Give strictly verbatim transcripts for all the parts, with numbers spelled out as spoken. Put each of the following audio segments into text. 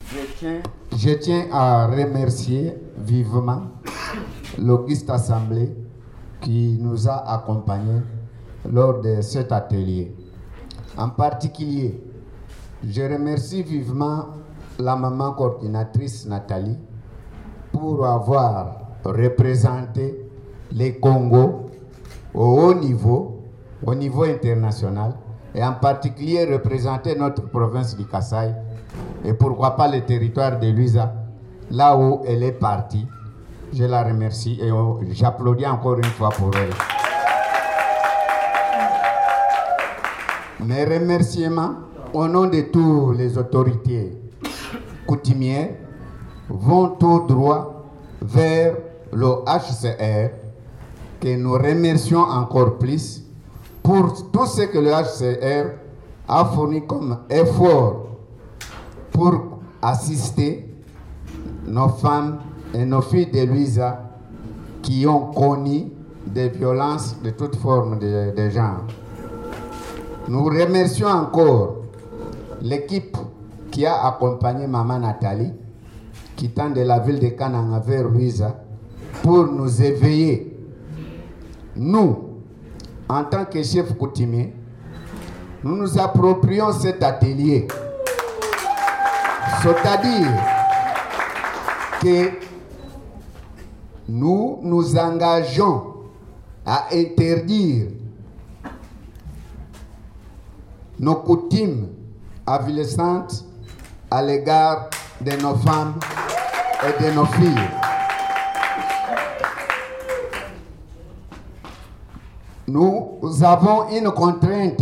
Je tiens, je tiens à remercier vivement l'Auguste Assemblée qui nous a accompagnés lors de cet atelier. En particulier, je remercie vivement la maman coordinatrice Nathalie pour avoir représenté les Congos au haut niveau, au niveau international, et en particulier représenter notre province du Kasaï, et pourquoi pas le territoire de Luiza, là où elle est partie. Je la remercie et j'applaudis encore une fois pour elle. Mes remerciements au nom de toutes les autorités coutumières vont tout droit vers le H C R, que nous remercions encore plus pour tout ce que le H C R a fourni comme effort pour assister nos femmes et nos filles de Luiza qui ont connu des violences de toutes formes de, de genre. Nous remercions encore l'équipe qui a accompagné Maman Nathalie, quittant de la ville de Kananga vers Luiza, pour nous éveiller. Nous, en tant que chefs coutumiers, nous nous approprions cet atelier. C'est-à-dire que nous nous engageons à interdire nos coutumes avilissantes à l'égard de nos femmes et de nos filles. Nous avons une contrainte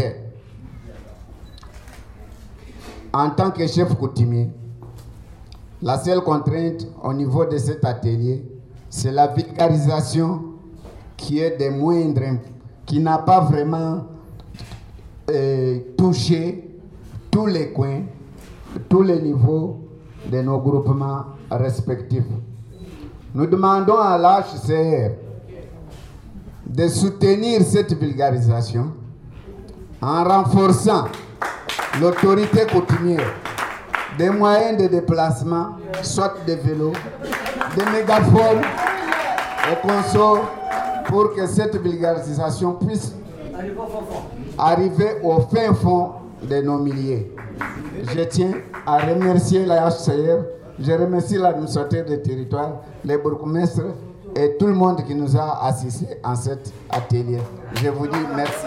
en tant que chef coutumier. La seule contrainte au niveau de cet atelier, c'est la vulgarisation qui est des moindres, qui n'a pas vraiment euh, touché tous les coins, tous les niveaux de nos groupements respectifs. Nous demandons à l'H C R de soutenir cette vulgarisation en renforçant l'autorité coutumière, des moyens de déplacement, soit des vélos, des mégaphones et consorts, pour que cette vulgarisation puisse arriver au fin fond de nos milliers. Je tiens à remercier la H C R, je remercie l'administrateur des territoires, les bourgmestres et tout le monde qui nous a assistés en cet atelier. Je vous dis merci.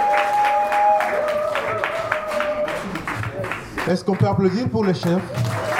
Est-ce qu'on peut applaudir pour le chef?